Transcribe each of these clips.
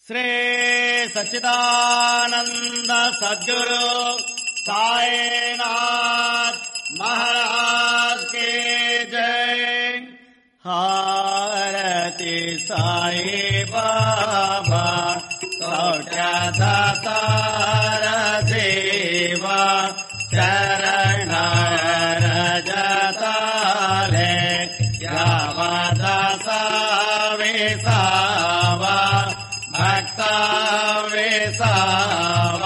ಶ್ರೀ ಸಚ್ಚಿದಾನಂದ ಸದ್ಗುರು ಸಾಯಿನಾಥ್ ಮಹಾರಾಜ್ ಕಿ ಜೈ. ಹಾರತಿ ಸಾಯಿ ಬಾಬಾ ಸೌಖ್ಯದ ಸಾರ ದೇವ ಚರಣ ರಜತಾಲೆ ಯಾವದ ಸಾವಿಸಾವ ಭಕ್ತ ವಿಸಾವ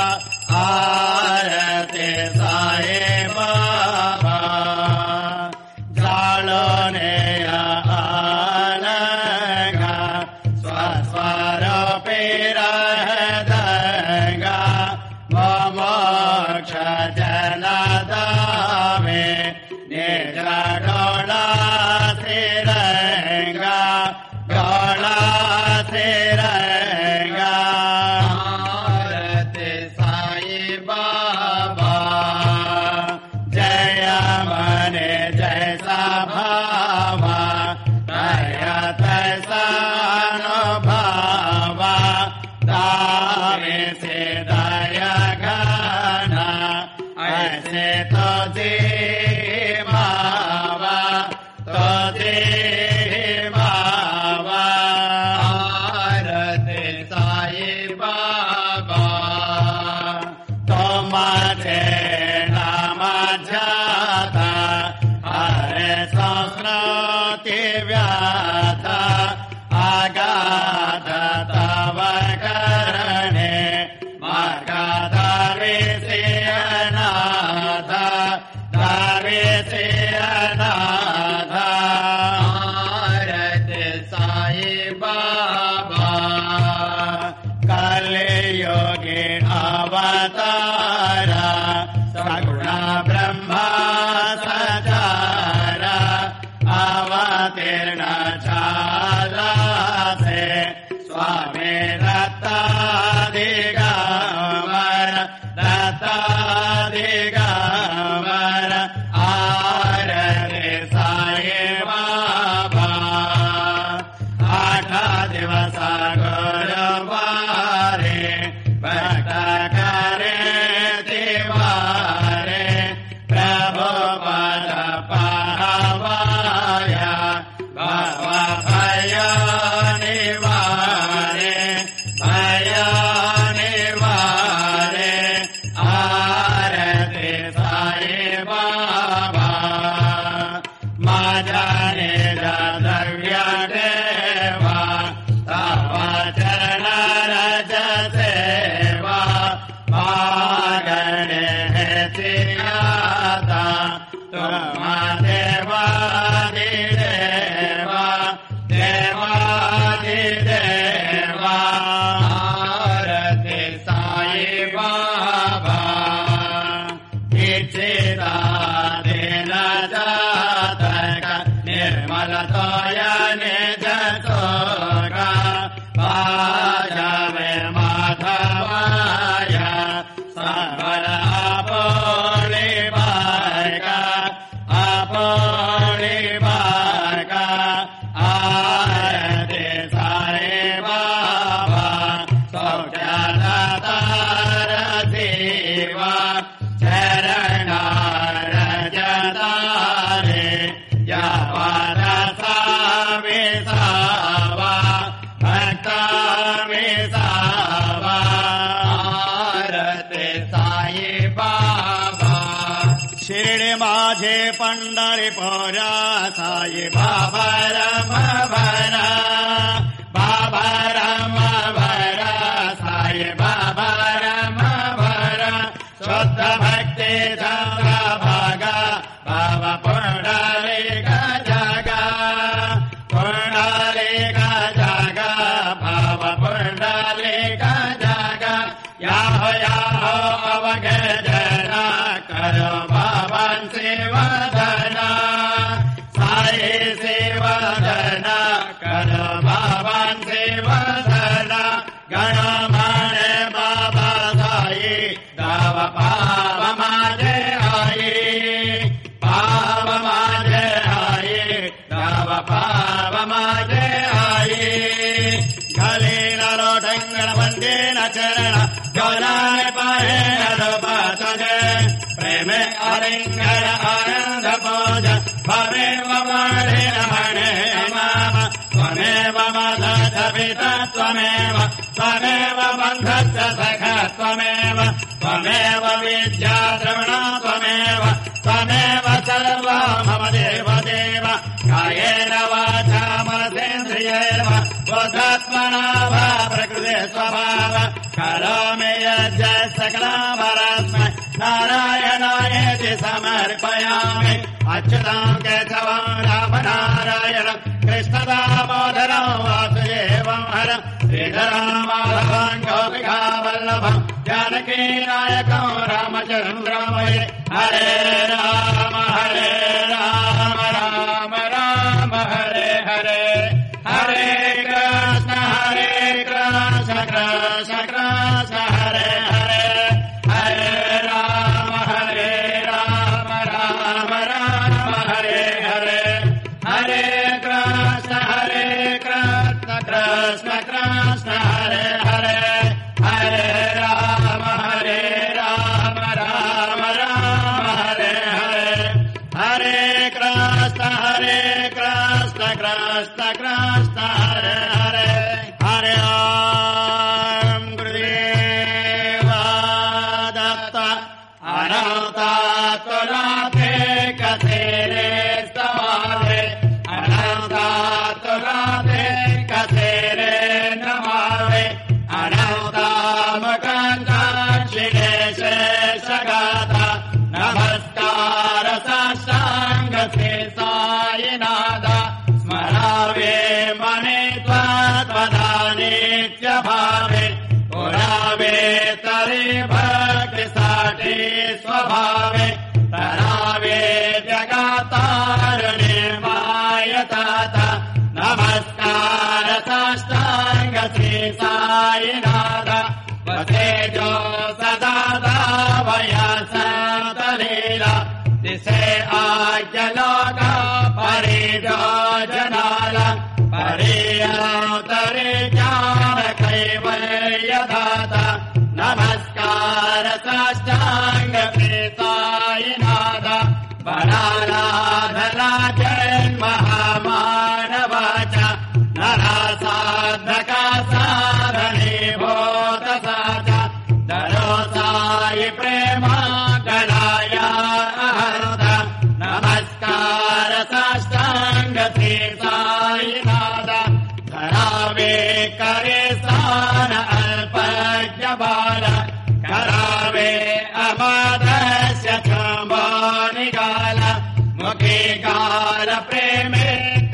ಆರತಿ ಸಾಯಿ ಬಾಬಾ ಜಾಳನೆಯ ಆನಂಗ ಸ್ವಸ್ವರೂಪಿರಹದಂಗ ಮೋಕ್ಷ ಜನದಾಮೆ ನಿಜ ಡೋಳ ಶ್ರೀರಂಗ ಡೋಳ ಶ್ರೀರಂಗ. ಆರತಿ ಸಾಯಿ ಬಾಬಾ ಜಯ ಮನೆ ಜಯ ಸಭಾವ ದಯತ ಸಾನುಭಾವ दावे दया गाना ऐसे तो जी मावा तो जी मावा. आरती साई बाबा तुम्हारे नाम जाता हरे संस्कृति व्याता आगाध तव करणे मार्गाधारे से अनाथ धारे से अनाथ. आरती साई बाबा कलियुगे अवतारा सगुण ब्रह्मा सचारा अवतीर्ण चाला से स्वामी दत्तादिगमन दत्तादिगमन. आरती साई बाबा 8 दिवस गुरुवारे भक्त करे दिवारे प्रभु पद पावाय भव भय निवारे भय निवारे. आरती साई बाबा माझा निज द्रव्य देवा तव चरण रज सेवा मागणे हेतियाता तुम देवादिदेवा देवादिदेवा. आरती साई बाबा इच्छिता दिन जातक निर्मल तोया निज सोग भाजवे माधवाय सकल आपोळी बायका आपोळी बायका. आरती साई बाबा सौख्यदातार देवा चरण रजतारे यावद साविसावा भक्त विसावा. आरती साई बाबा शिर्डी माझे पंढरीपुरा साई बाबा रम भरा बाबा रम भरा साई बाबा रम भरा शुद्ध भक्ति चंद्र भागा बाबा पुंडलिक जागा पुंडलिक जागा बाबा पुंडलिक जागा. याहो अवघे जना करो बाबां सेवाधना साई सेवाधना करो बाबां सेवाधना. गण माने बाबा साई दाव पाव माझे आई पाव माझे आई दाव पाव माझे आई. गली न लोट नन्दीन चरण गौरानि पाहेन रूपतुजे प्रेमे अलिङ्गन आनन्द पूज भवेव माधेन मणे माम त्वमेव मदथ पिता त्वमेव त्वमेव बन्धश्च सखा त्वमेव त्वमेव विद्या द्रविणा त्वमेव त्वमेव सर्वा मम देव देव कायेन वाचा मनसेन्द्रियेण बुद्धात्मना वा प्रकृते स्वभाव करोमि यज्ञ सकलामरस्मै नारायणायेति समर्पयामि अच्युतां केशवं रामनारायणं कृष्णदामोदरं वासुदेवं हरं श्रीधरं माधवं गोपिकावल्लभं जानकीनायकं रामचन्द्रं वै हरे राम राम राम हरे हरे हरे कृष्ण कृष्ण कृष्ण हरे हरे हरे राम राम हरे हरे हरे कृष्ण कृष्ण कृष्ण हरे हरे हरे राम राम हरे हरे हरे कृष्ण कृष्ण कृष्ण हरे हरे हरे ओम गुरुदेव दत्त अनंता तुलाते कथेरे समाधे अनंता तुलाते कथेरे नमावे अनंता मुकांता शिलेशे सगाता नमस्कार साष्टांग से साईनादा स्मरावे मने त्वदानित्य भावे पुरावे तरे भक्ति साठे स्वभावे तरावे जगातारणे मायताता नमस्कार साष्टांग से साईनादा वसे जो सदा दावया संतलीला दिसे आज्ञलोका परे जो जनाला परे अवतरे ज्ञान कैवल्य दाता नमस्कार साष्टांग साईनादा बनाराधना जन्म महामानवाचा नरा साधका साधने भूत साचा दरो साई प्रेमा गणाया अहर्ता नमस्कार साष्टांग साईनादा धरावे करे सान अल्पज्ञ बाल करावे अमादस्य क्षम्बानिगाल मुखे गाल प्रेमे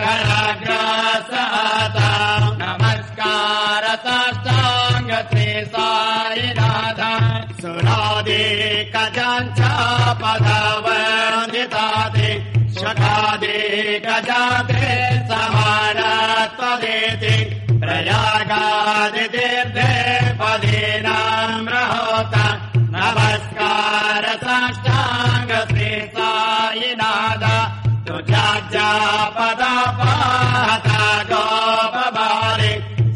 कराग्रासाता नमस्कार साष्टांग साईनादा सुरादे कजांचा पदवन्दिताते शखादे गजाते समानत्वदेति प्रयागादितीर्थे पदीनाम्रहोता नमस्कार साष्टांग साईनादा तुझ्या पदापाहता गोपबाले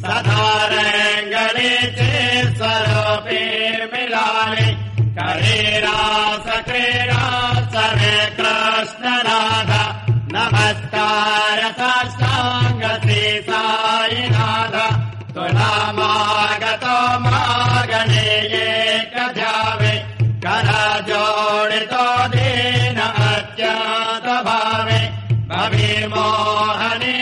सदारंगलीचे स्वरूपे मिलाले करीरास क्रीडा सरे कृष्णनादा नमस्कार साष्टांग साईनादा तुला मागतो मागणे एक ध्यावे करा जोडितो दीन अत्यंत भावे भविमोहनी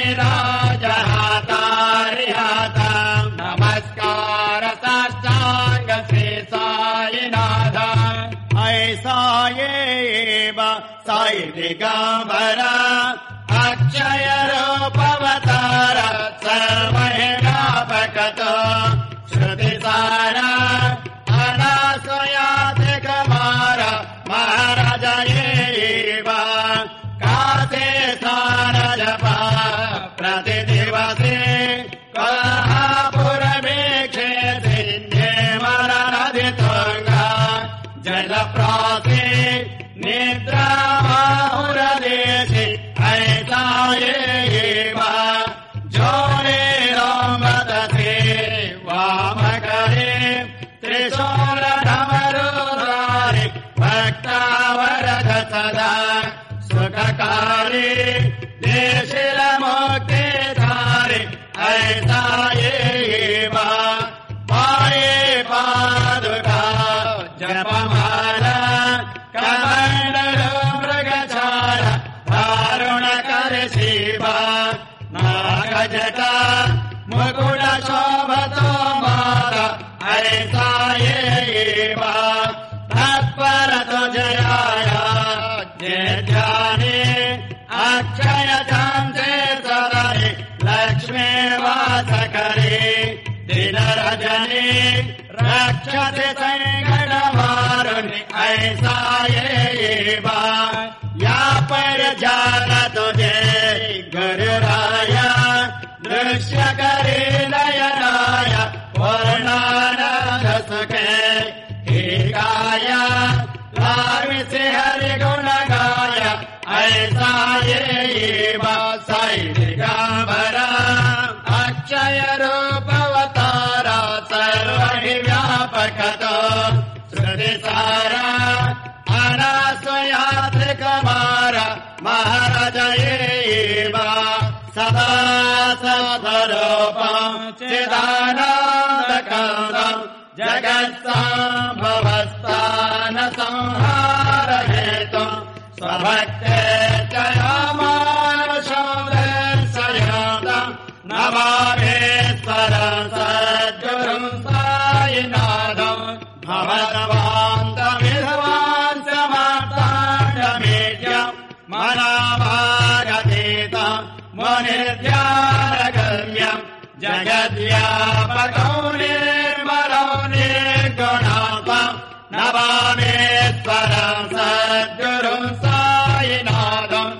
राजहातारिहाता नमस्कार साष्टांग साईनादा ऐसा एव साई दिगंबरा अक्षय रूपवतार सर्वव्यापकतो श्रुतिसारा अनासयाते कमार महाराज एव कासे सारजपा प्रतिदिवसे कोल्हापुरमेक्षे सिन्धे मरणधितुङ्गा जलप्रासे निद्रा माहुरदेशे ऐसा एव जोरे रोमदते वामकरे सायैव तत्परतो जयाय ज्ञाने अक्षयतान्ते सदरे लक्ष्मी वासकरे दिनरजनी रक्षते संकटवारुणि ऐसा एव या परिचालतो तुझे गुरुराय दृश्यकरे नयनाय पूर्णानंद सुखे हिकाय लाविसे हरिगुणगाय ऐसा एव सैदिगंबरा अक्षय रूपवतारा सर्वहि व्यापकतो श्रुतिसारा अनास्वयात्रिकमारा महाराज एव सदा सदरूपम् चिदानन्दकान्दम् जगत्सम्भवस्थान संहारहेतुम् स्वभक्ते जयमानुषम् दर्शयन्तम् नमामीश्वरम् सद्गुरुम् सायिनाथम् भवद्वान्तमिध्वान् समाप्ताण्डमेड्यम् मनाभागतीतम् मुनिर्ध्यानगम्यम् जगद्व्यापकौ निर्मलौ निर्गुणात्मम् नमामीश्वरम् सद्गुरुम् सायिनाथम्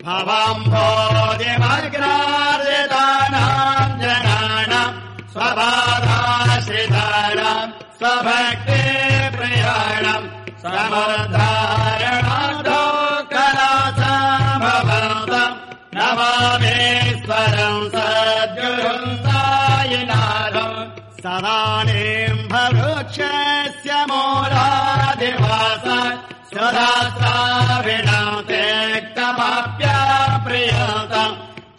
भवम्भोधिमग्नार्जितानाम् जनानाम् स्वबाधाश्रितानाम् स्वभक्ति प्रियाणाम् समोद्धारणार्थो कलासम्भवन्तम् नमामीश्वरम् सद्गुरुम् सायिनाथम् सदानिम्बवृक्षस्य मूलादिवासात् सुधास्राविणम् त्यक्तमप्यप्रियतम्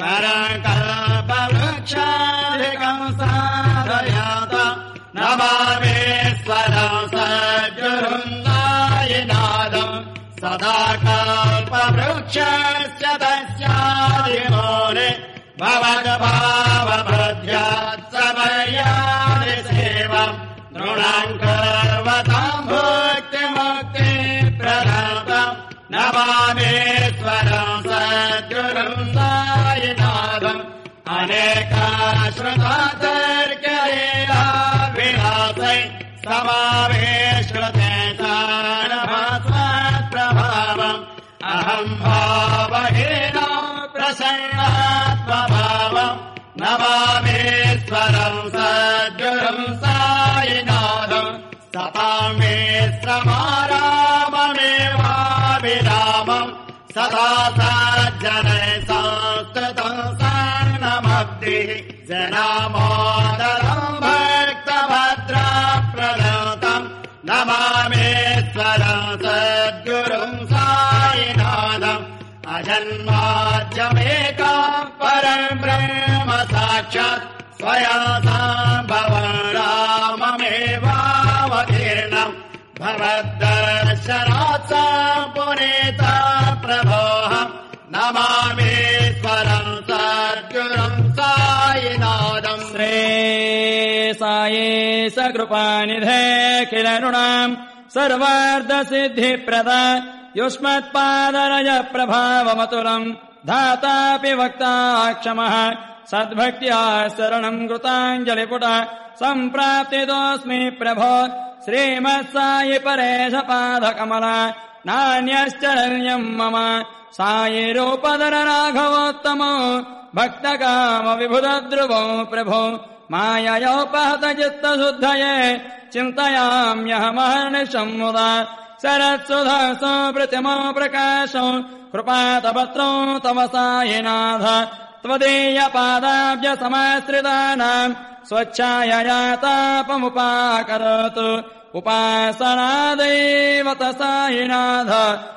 परकल्पवृक्षाधिकम् साधयतम् नमामीश्वरम् सद्गुरुम् सायिनाथम् सदा कल्पवृक्षस्य तस्यादिमूले भवद्भावमध्यात् समयानि सेवम् नृणाम् कर्वताम् भुक्तिमुक्तिप्रदातम् नमामीश्वरम् सद्गुरुम् सायिनाथम् अनेकाश्रुतातर्कलीलाविलासै समावेश्रुते तानभास्वत्प्रभावम् अहम् भावहीनो प्रसन्नात्मभावम् नमामीश्वरम् सद्गुरुम् सायिनाथम् सतामेश्रमाराममेवाभिरामम् सदा सज्जनैः संस्तुतम् सान्नमब्धिः जनामोदरम् भक्तभद्राप्रदतम् नमामीश्वरम् सद्गुरुम् सायिनाथम् अजन्माद्यमेकाम् परम् ब्रह्म साक्षात् स्वयम् सम्भवम् राममेवावतीर्णम् भवद्दर्शनात् सम्पुनीता प्रभोऽहम् नमामीश्वरम् सद्गुरुम् सायिनाथम् श्री साये सकृपानिधे किल नृणाम् सर्वार्धसिद्धिप्रदा युष्मत्पादरज प्रभावमतुलम् धातापि वक्ता क्षमः सद्भक्त्या शरणम् कृताञ्जलिपुटा सम्प्राप्तितोऽस्मि प्रभो श्रीमत्सायि परेश पादकमला नान्यश्चरण्यम् मम सायि रूपधर राघवोत्तमो भक्तकाम विभुधध्रुवो प्रभो माययोपहत चित्तशुद्धये चिन्तयाम्यहमहर्निशम् मुदा शरत्सुधासो प्रतिमो प्रकाशो कृपातपत्रो तव सायिनाथ त्वदीयपादाब्ज समाश्रितानाम् स्वच्छायया तापमुपाकरोतु उपासनादैवत सायिनाथ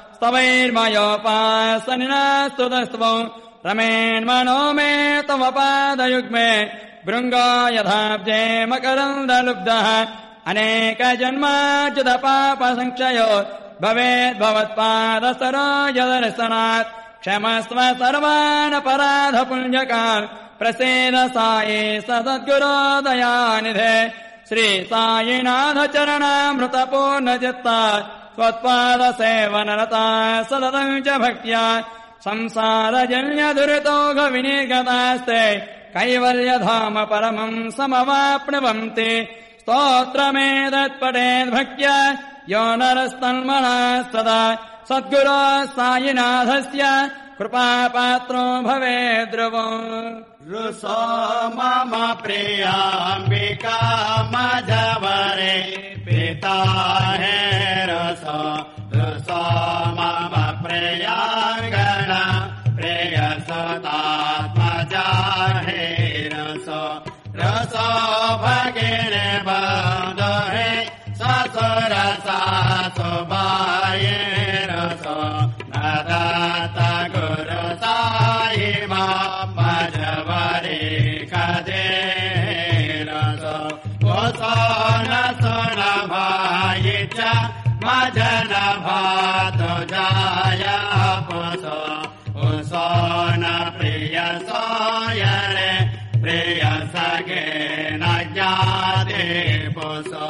स्तवैर्मयोपासनिनास्तुतस्त्वो रमेन्मनो मे तव पादयुग्मे भृङ्गो यथाब्जे मकरन्दलुब्धः अनेकजन्माच्युतपापसङ्क्षयो भवेद्भवत्पादसरोजदर्शनात् क्षमस्व सर्वानपराधपुण्यकान् प्रसीद साये सद्गुरो दयानिधे ಶ್ರೀ ಸಾಯಿನಾಥ ಚರಣಾಮೃತಪೂರ್ಣಚಿತ್ತ ಸ್ವತ್ಪಾದ ಸೇವನರತ ಸತತಂ ಚ ಭಕ್ತ್ಯ ಸಂಸಾರಜನ್ಯ ದುರಿತೋಘ ವಿನಿರ್ಗತಾಸ್ತೆ ಕೈವಲ್ಯಧಾಮ ಪರಮಂ ಸಮವಾಪ್ನುವಂತಿ ಸ್ತೋತ್ರಮೇತತ್ಪಠೇದ್ ಭಕ್ತ್ಯ ಯೋ ನರಸ್ತನ್ಮನಃ ಸದಾ ಸದ್ಗುರೋ ಸಾಯಿನಾಥಸ್ಯ ಕೃಪಾಪಾತ್ರೋ ಭವೇದ್ ಧ್ರುವೋ ಋಸೋ ಮಮ ಪ್ರಿಯಾಂಬಿಕಾ ಮಧವರೆ ಪಿತಾ ಹೇ ರಸೋ ಋಸೋ ಮಮ ಪ್ರಿಯಾಂಗಣ ಪ್ರಿಯ ಸತಾತ್ಮಜಾ ಹೇ ರಸೋ ರಸೋ ಭಗಿನಿ ಬಂಧು ಹೇ ಸಸುರ ಸಾಸು ಬಾಯೇ ರಸೋ ನದಾತ ಗುರು ಸಾಯಿ ಮಧವರೆ ಕದೇ ರಸೋ ಓಸೋನ ಸೋನ ಭಾಯಿ ಚ ಮಜನ ಭಾತು ಜಾಯ ಪುಸೋ ಓಸೋನ ಪ್ರಿಯ ಸೋಯರೆ ಪ್ರಿಯ ಸಗೆ ನ ಜ್ಞಾತೆ ಪುಸೋ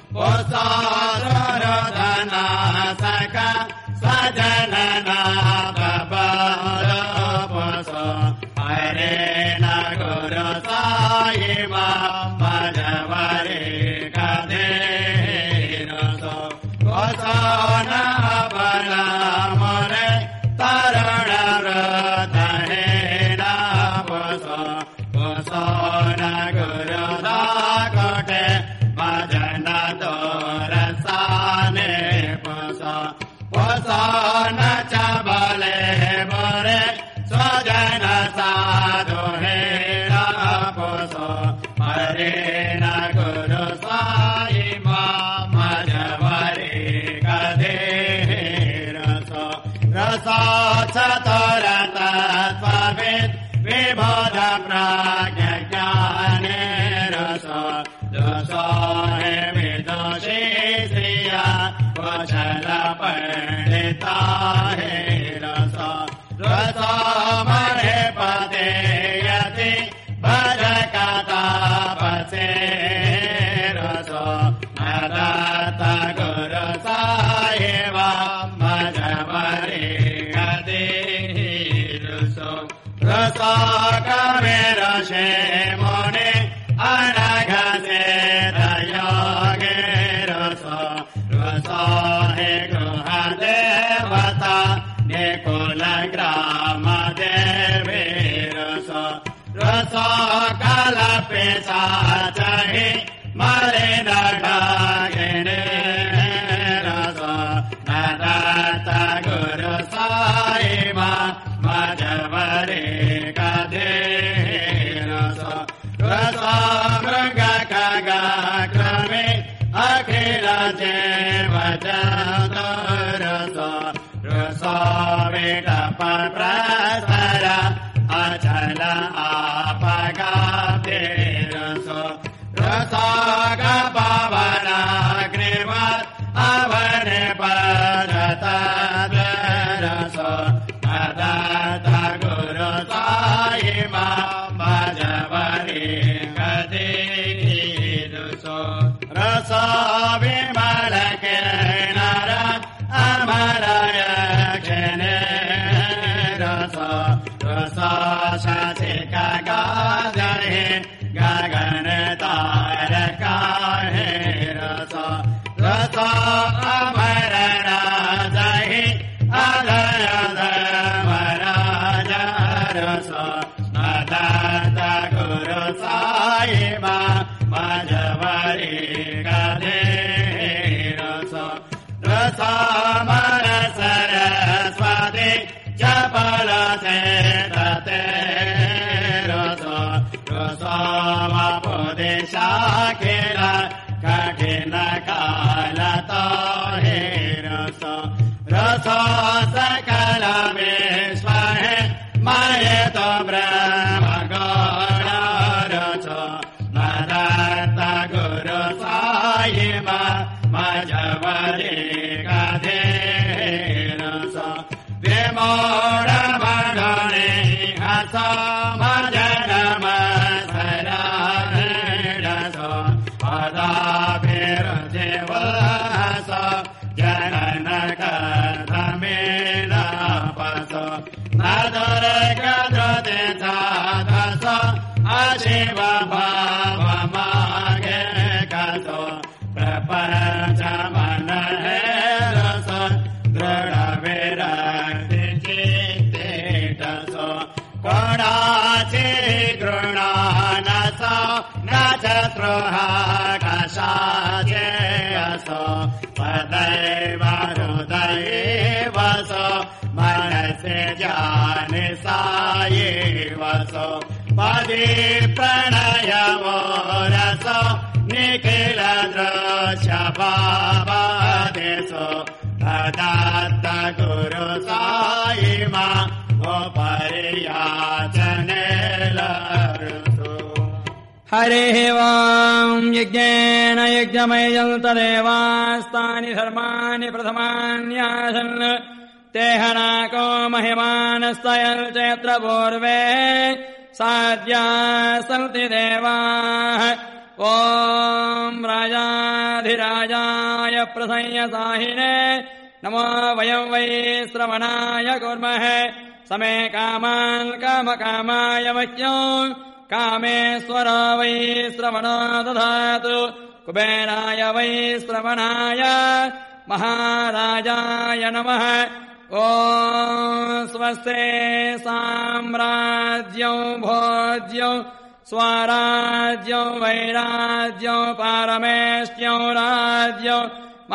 ಓಸೋರಧನ ಸಕ ಸಜನನ ಬಬಲ ಪುಸೋ ಹರೇ ನ ಗುರು ಸಾಯಿ ಮಧವರೆ ಕದೇ ರಸೋ ಓಸೋನ ಬಲ ಮೊರೆ ತರುಣ ವ್ರತ ಹೇ ನ ಪುಸೋ ಓಸೋನ ಗುರು ಕೋಟೆ ಭಜನ ತೋರಸಾನೆ ಪುಸೋ ಓಸೋನ ಚಬಲೆ ಮೊರೆ ಸ್ವಜನ ಸಾಧು ಹೇ ನ ಪುಸೋ ಹರೇ ನ ಗುರು ಸಾಯಿ ಮಧವರೆ ಕದೇ ರಸೋ ರಸೋ ಚತುರ ತತ್ವವಿದ್ ವಿಬೋಧ ಪ್ರಾಜ್ಞ ಜ್ಞಾನೇ ರಸೋ ರಸೋ ಹೇ ವಿದುಷಿ ಶ್ರಿಯ ಕುಶಲ ಪಂಡಿತ ಹೇ ರಸೋ ರಸೋ ಮಹೇ ಪದೇಯತಿ ಭಜಕ ತಾಪಸೇ ರಸೋ ನದಾತ ಗುರು ಸಾಯಿ ಮಧವರೆ ಕದೇ ರಸೋ ರಸೋ ಕಮೇರ ಶೇ ಮುನಿ ಅನಘಸೆ ದಯೋಗೆ ರಸೋ ರಸೋ ಹೇ ಗೃಹ ದೇವತಾ ನಿಕುಲ ಗ್ರಾಮ ದೇವಿ ರಸೋ ರಸೋ ಕಲಪೆ ಸಾಚಹಿ ಮರೆ ನಡಾಗಿನೆ ರಸೋ ನದಾತ ಗುರು ಸಾಯಿ ಮಧವರೆ ಕದೇ ರಸೋ ರಸೋ ಮೃಗ ಖಗ ಕ್ರಮೆ ಅಖಿಲ ಜೀವ ಜಗತ್ ರಸೋ ರಸೋ ವಿಟಪ ಪ್ರಸರ ಅಚಲ ಆಪಗಾತೆ ರಸೋ ರಸೋ ಗ ಪವನ ಗ್ರೀವ ಅವನೆ ಪರತ ರಸೋ ನದಾತ ಗುರು ಸಾಯಿ ಮಧವರೆ ಕದೇ ರಸೋ ರಸೋ ವಿಮಲ ಕಿರಣರ ಅಮರ ಯಕ್ಷಣೆ ರಸೋ ರಸೋ ಶಶಿಕ ಗಾಧರೆ ಗಗನ ತಾರಕ ಹೇ ರಸೋ ರಸೋ ಅಮರ ರಾಜ ಹಿ ಅಲಯ ಧರ್ಮರಾಜ ರಸೋ ನದಾತ ಗುರು ಸಾಯಿ ಮಧವರೆ ಕದೇ ರಸೋ ರಸೋ ಮರ ಸರಸ್ವತಿ ಚಪಲ ಸೇತತೆ ರಸೋ ರಸೋ ವಪುದೇಶ ಖಿಲ ಕಠಿಣ ಕಾಲ ಹೇ ರಸೋ ರಸೋ ಸಕಲ ವಿಶ್ವ ಹೇ ಮಾಯೆ ತೋ ಬ್ರಹ್ಮ ಗೌಣ ರಸೋ ನದಾತ ಗುರು ಸಾಯಿ ಮಧವರೆ ಕದೇ ರಸೋ ವಿಮೋಢ ಮಢನೆ ಹಸೋ ಮಜನ ಮಸರ ರಸೋ पदाभिर्जीवस जननकर्धमेन पसो न दुर्गद्रुते साधस अशिव भावमागे कसो प्रपञ्चमनहेरस दृढविरक्ति चित्तेटसो कोणाचि गृणानसो न च स्पृहा कषाचेयसो पदैव हृदयेवसो मनसि जानि सायेवसो पदि प्रणयवो रसो निखिल दृश्य भावदेशो दत्त गुरु सायिमा उपरियाचने लरुसु हरिः वाम् यज्ञेन यज्ञमयम् तदेवास्तानि धर्माणि प्रथमान्यासन् तेहनाको महिमानस्तयम् चैत्र पूर्वे साध्या सन्ति देवाः ॐ राजाधिराजाय प्रसंयसाहिने नमो वयम् वै श्रवणाय कुर्महे समे कामान् कामकामाय मह्यो कामेश्वर वै श्रवणो दधातु कुबेराय वै श्रवणाय महाराजाय नमः ॐ स्वस्ते साम्राज्यं भोज्यं स्वराज्यं वैराज्यं पारमेष्ट्यं राज्यं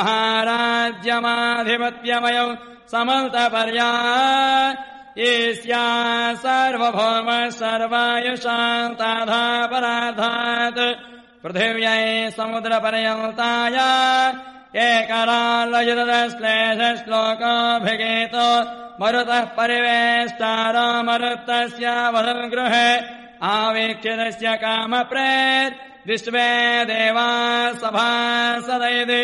महाराज्यमाधिपत्यमयं समन्तपर्या ईस्या सार्वभौमः सर्वायुषान्ताधापराधात् पृथिव्यै समुद्रपर्यन्ताय एकरालयुतश्लेषश्लोकोऽभिगीतो मरुतः परिवेष्टारो मरुतस्य वदन् गृहे आवीक्षितस्य कामप्रेत् विश्वे देवा सभासदैति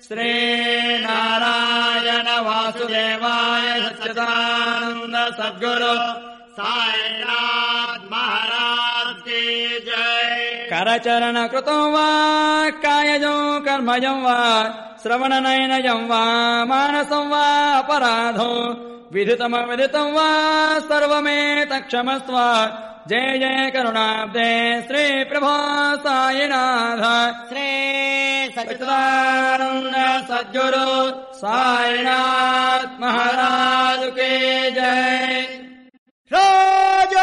श्रीनारायण वासुदेवाय सच्चिदानन्द सद्गुरु साईनाथ महाराज की जय। करचरणकृतं वा कायजं कर्मजं वा श्रवणनयनजं वा मानसं वा अपराधो विदितमविदितं वा सर्वमेतत्क्षमस्व। जय जय करुणाब्दे श्री प्रभो साईनाथ श्री सच्चिदानंद सद्गुरु साईनाथ महाराज के जय। राजा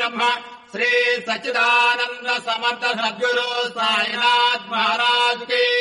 श्री सच्चिदानंद समर्थ सद्गुरु साईनाथ महाराज की